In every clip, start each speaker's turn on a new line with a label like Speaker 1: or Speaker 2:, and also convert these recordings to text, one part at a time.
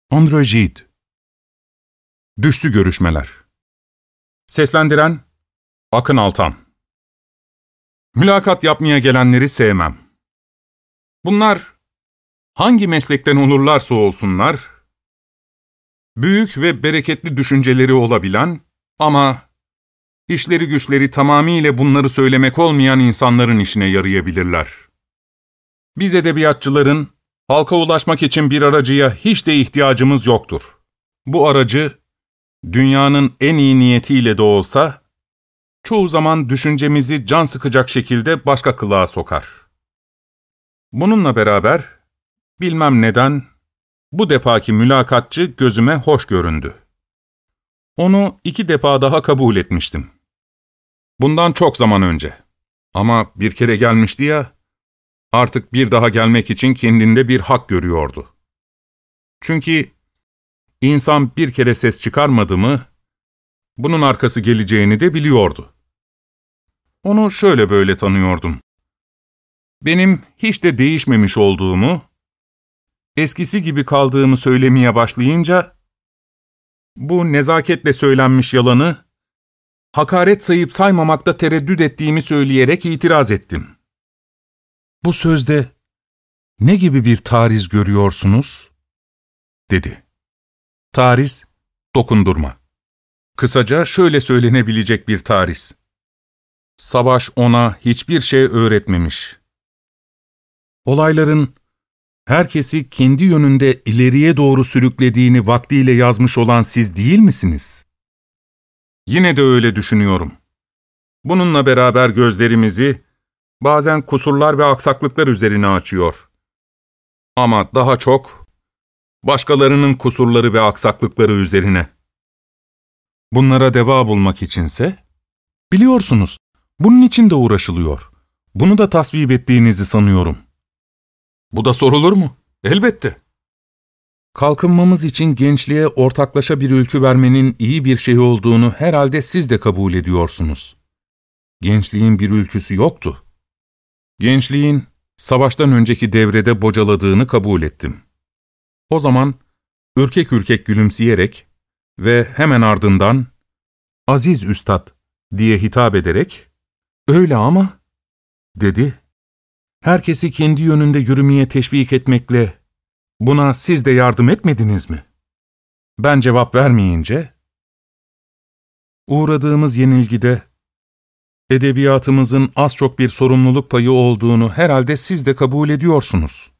Speaker 1: André Gide. Düştü Görüşmeler. Seslendiren Akın Altan. Mülakat yapmaya gelenleri sevmem. Bunlar hangi meslekten olurlarsa olsunlar, büyük ve bereketli düşünceleri olabilen ama işleri güçleri tamamiyle bunları söylemek olmayan insanların işine yarayabilirler. Biz edebiyatçıların halka ulaşmak için bir aracıya hiç de ihtiyacımız yoktur. Bu aracı dünyanın en iyi niyetiyle de olsa, çoğu zaman düşüncemizi can sıkacak şekilde başka kılığa sokar. Bununla beraber, bilmem neden, bu defaki mülakatçı gözüme hoş göründü. Onu 2 defa daha kabul etmiştim. Bundan çok zaman önce. Ama bir kere gelmişti ya, artık bir daha gelmek için kendinde bir hak görüyordu. Çünkü insan bir kere ses çıkarmadı mı, bunun arkası geleceğini de biliyordu. Onu şöyle böyle tanıyordum. Benim hiç de değişmemiş olduğumu, eskisi gibi kaldığımı söylemeye başlayınca, bu nezaketle söylenmiş yalanı, hakaret sayıp saymamakta tereddüt ettiğimi söyleyerek itiraz ettim. "Bu sözde ne gibi bir tariz görüyorsunuz?" dedi. Tariz, dokundurma. Kısaca şöyle söylenebilecek bir tariz. Savaş ona hiçbir şey öğretmemiş. Olayların herkesi kendi yönünde ileriye doğru sürüklediğini vaktiyle yazmış olan siz değil misiniz? Yine de öyle düşünüyorum. Bununla beraber gözlerimizi bazen kusurlar ve aksaklıklar üzerine açıyor. Ama daha çok başkalarının kusurları ve aksaklıkları üzerine. Bunlara deva bulmak içinse, biliyorsunuz, bunun için de uğraşılıyor. Bunu da tasvip ettiğinizi sanıyorum. Bu da sorulur mu? Elbette. Kalkınmamız için gençliğe ortaklaşa bir ülkü vermenin iyi bir şey olduğunu herhalde siz de kabul ediyorsunuz. Gençliğin bir ülküsü yoktu. Gençliğin savaştan önceki devrede bocaladığını kabul ettim. O zaman ürkek ürkek gülümseyerek ve hemen ardından "Aziz Üstad" diye hitap ederek "Öyle ama" dedi. Herkesi kendi yönünde yürümeye teşvik etmekle buna siz de yardım etmediniz mi? Ben cevap vermeyince, uğradığımız yenilgide edebiyatımızın az çok bir sorumluluk payı olduğunu herhalde siz de kabul ediyorsunuz.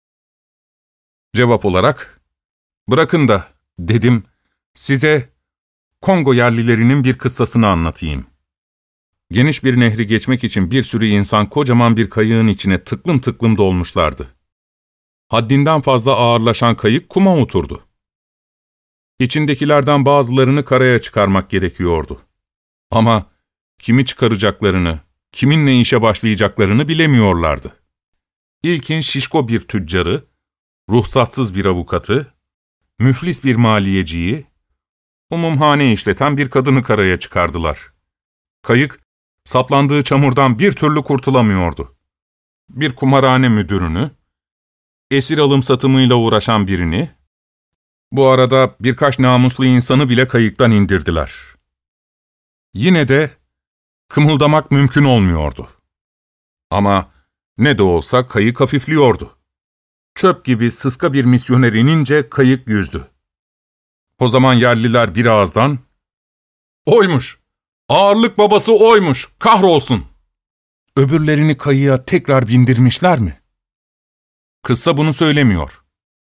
Speaker 1: Cevap olarak, "Bırakın da," dedim, "size Kongo yerlilerinin bir kıssasını anlatayım." Geniş bir nehri geçmek için bir sürü insan kocaman bir kayığın içine tıklım tıklım dolmuşlardı. Haddinden fazla ağırlaşan kayık kuma oturdu. İçindekilerden bazılarını karaya çıkarmak gerekiyordu. Ama kimi çıkaracaklarını, kiminle işe başlayacaklarını bilemiyorlardı. İlkin şişko bir tüccarı, ruhsatsız bir avukatı, müflis bir maliyeciyi, umumhane işleten bir kadını karaya çıkardılar. Kayık, saplandığı çamurdan bir türlü kurtulamıyordu. Bir kumarhane müdürünü, esir alım satımıyla uğraşan birini, bu arada birkaç namuslu insanı bile kayıktan indirdiler. Yine de kımıldamak mümkün olmuyordu. Ama ne de olsa kayık hafifliyordu. Çöp gibi sıska bir misyoner inince kayık yüzdü. O zaman yerliler bir ağızdan, "Oymuş! Ağırlık babası oymuş! Kahrolsun!" Öbürlerini kayığa tekrar bindirmişler mi? Kıssa bunu söylemiyor.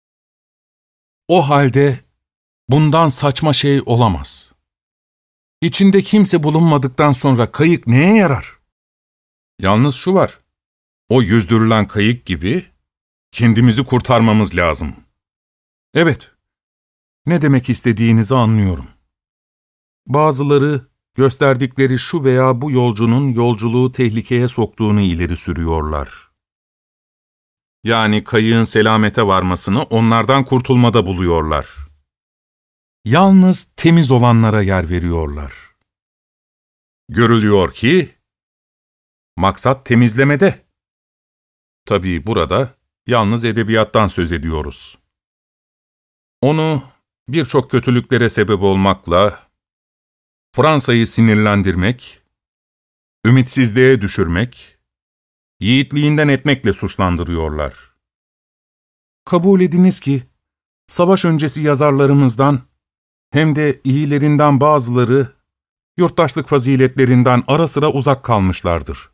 Speaker 1: O halde bundan saçma şey olamaz. İçinde kimse bulunmadıktan sonra kayık neye yarar? Yalnız şu var, o yüzdürülen kayık gibi kendimizi kurtarmamız lazım. Evet, ne demek istediğinizi anlıyorum. Bazıları gösterdikleri şu veya bu yolcunun yolculuğu tehlikeye soktuğunu ileri sürüyorlar. Yani kayığın selamete varmasını onlardan kurtulmada buluyorlar. Yalnız temiz olanlara yer veriyorlar. Görülüyor ki, maksat temizlemede. Tabii burada yalnız edebiyattan söz ediyoruz. Onu birçok kötülüklere sebep olmakla, Fransa'yı sinirlendirmek, ümitsizliğe düşürmek, yiğitliğinden etmekle suçlandırıyorlar. Kabul ediniz ki, savaş öncesi yazarlarımızdan, hem de iyilerinden bazıları, yurttaşlık faziletlerinden ara sıra uzak kalmışlardır.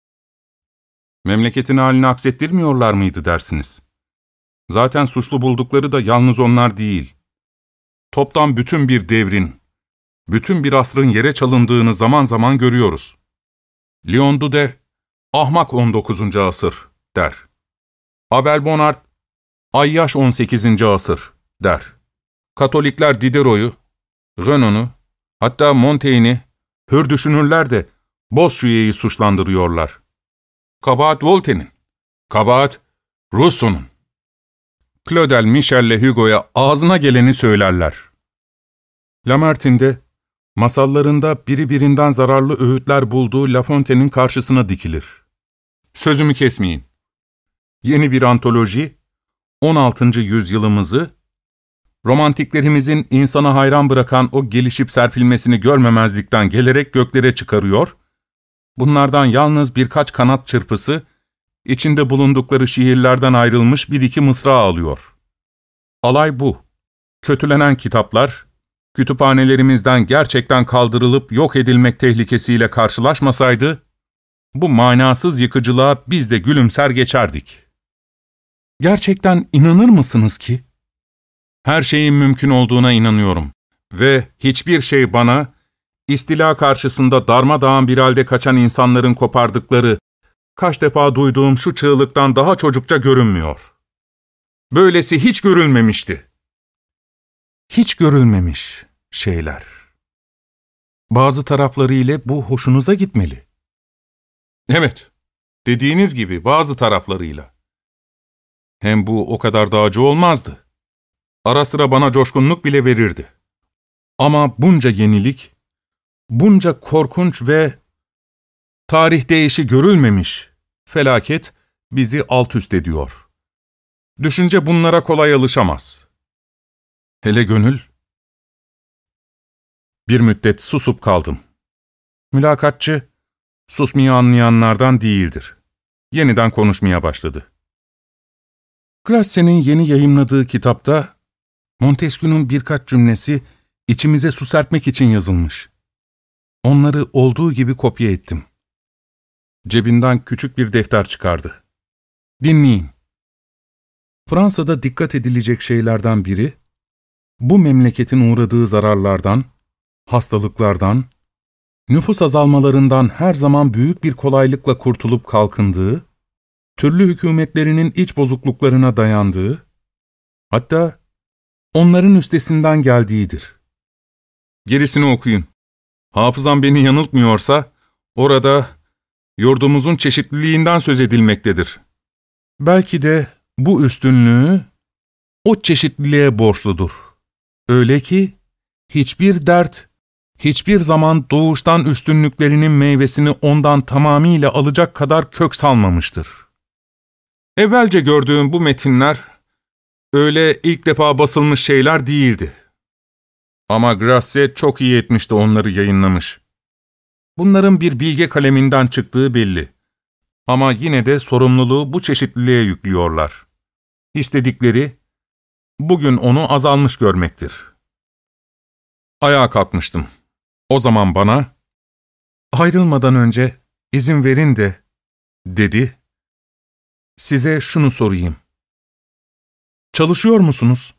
Speaker 1: Memleketin halini aksettirmiyorlar mıydı dersiniz? Zaten suçlu buldukları da yalnız onlar değil. Toptan bütün bir devrin, bütün bir asrın yere çalındığını zaman zaman görüyoruz. Leon Daudet, ahmak 19. asır der. Abel Bonard, ayyaş 18. asır der. Katolikler Diderot'u, Renan'u, hatta Montaigne'i, hür düşünürler de Bossuet'i suçlandırıyorlar. Kabahat Voltaire'nin, kabahat Rousseau'nun. Claudel Michel'le Hugo'ya ağzına geleni söylerler. Lamartine de, masallarında biri birinden zararlı öğütler bulduğu La Fontaine'in karşısına dikilir. Sözümü kesmeyin. Yeni bir antoloji, 16. yüzyılımızı, romantiklerimizin insana hayran bırakan o gelişip serpilmesini görmemezlikten gelerek göklere çıkarıyor, bunlardan yalnız birkaç kanat çırpısı, içinde bulundukları şiirlerden ayrılmış bir iki mısra alıyor. Alay bu. Kötülenen kitaplar, kütüphanelerimizden gerçekten kaldırılıp yok edilmek tehlikesiyle karşılaşmasaydı, bu manasız yıkıcılığa biz de gülümser geçerdik. Gerçekten inanır mısınız ki? Her şeyin mümkün olduğuna inanıyorum ve hiçbir şey bana, istila karşısında darmadağın bir halde kaçan insanların kopardıkları, kaç defa duyduğum şu çığlıktan daha çocukça görünmüyor. Böylesi hiç görülmemişti. Hiç görülmemiş şeyler. Bazı tarafları ile bu hoşunuza gitmeli. Evet, dediğiniz gibi bazı taraflarıyla. Hem bu o kadar da acı olmazdı. Ara sıra bana coşkunluk bile verirdi. Ama bunca yenilik, bunca korkunç ve tarihte eşi görülmemiş felaket bizi alt üst ediyor. Düşünce bunlara kolay alışamaz. Hele gönül. Bir müddet susup kaldım. Mülakatçı, susmayı anlayanlardan değildir. Yeniden konuşmaya başladı. Grassier'in yeni yayımladığı kitapta, Montesquieu'nun birkaç cümlesi içimize su serpmek için yazılmış. Onları olduğu gibi kopya ettim. Cebinden küçük bir defter çıkardı. Dinleyin. Fransa'da dikkat edilecek şeylerden biri, bu memleketin uğradığı zararlardan, hastalıklardan, nüfus azalmalarından her zaman büyük bir kolaylıkla kurtulup kalkındığı, türlü hükümetlerinin iç bozukluklarına dayandığı, hatta onların üstesinden geldiğidir. Gerisini okuyun. Hafızam beni yanıltmıyorsa, orada yurdumuzun çeşitliliğinden söz edilmektedir. Belki de bu üstünlüğü o çeşitliliğe borçludur. Öyle ki hiçbir dert, hiçbir zaman doğuştan üstünlüklerinin meyvesini ondan tamamıyla alacak kadar kök salmamıştır. Evvelce gördüğüm bu metinler, öyle ilk defa basılmış şeyler değildi. Ama Grassier çok iyi etmişti onları yayınlamış. Bunların bir bilge kaleminden çıktığı belli. Ama yine de sorumluluğu bu çeşitliliğe yüklüyorlar. İstedikleri, bugün onu azalmış görmektir. Ayağa kalkmıştım. O zaman bana, ayrılmadan önce izin verin de, dedi, size şunu sorayım. Çalışıyor musunuz?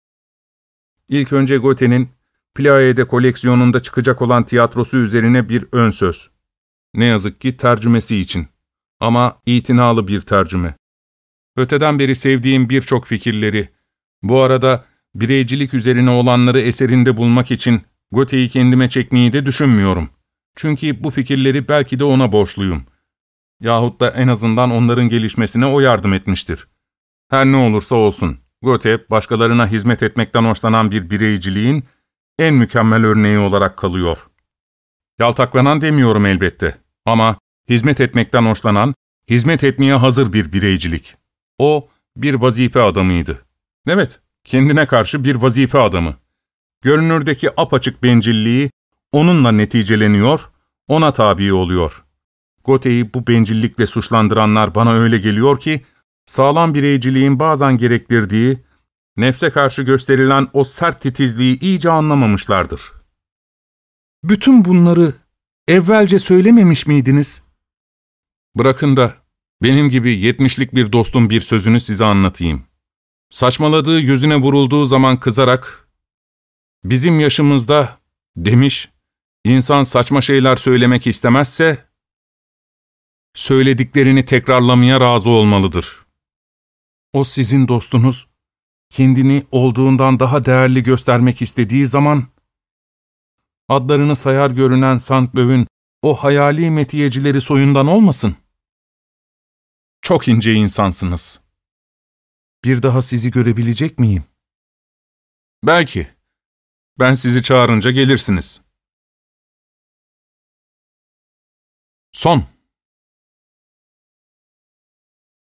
Speaker 1: İlk önce Goethe'nin Pleiade koleksiyonunda çıkacak olan tiyatrosu üzerine bir ön söz. Ne yazık ki tercümesi için. Ama itinalı bir tercüme. Öteden beri sevdiğim birçok fikirleri, bu arada bireycilik üzerine olanları eserinde bulmak için Goethe'yi kendime çekmeyi de düşünmüyorum. Çünkü bu fikirleri belki de ona borçluyum. Yahut da en azından onların gelişmesine o yardım etmiştir. Her ne olursa olsun, Goethe, başkalarına hizmet etmekten hoşlanan bir bireyciliğin en mükemmel örneği olarak kalıyor. Yaltaklanan demiyorum elbette ama hizmet etmekten hoşlanan, hizmet etmeye hazır bir bireycilik. O, bir vazife adamıydı. Evet, Kendine karşı bir vazife adamı. Görünürdeki apaçık bencilliği onunla neticeleniyor, ona tabi oluyor. Goethe'yi bu bencillikle suçlandıranlar bana öyle geliyor ki, sağlam bireyciliğin bazen gerektirdiği, nefse karşı gösterilen o sert titizliği iyice anlamamışlardır. Bütün bunları evvelce söylememiş miydiniz? Bırakın da benim gibi 70'lik bir dostum bir sözünü size anlatayım. Saçmaladığı yüzüne vurulduğu zaman kızarak, "Bizim yaşımızda," demiş, "insan saçma şeyler söylemek istemezse, söylediklerini tekrarlamaya razı olmalıdır." O sizin dostunuz, kendini olduğundan daha değerli göstermek istediği zaman, adlarını sayar görünen Saint-Beuve'ün o hayali metiyecileri soyundan olmasın? Çok ince insansınız. Bir daha sizi görebilecek miyim? Belki. Ben sizi çağırınca gelirsiniz. Son.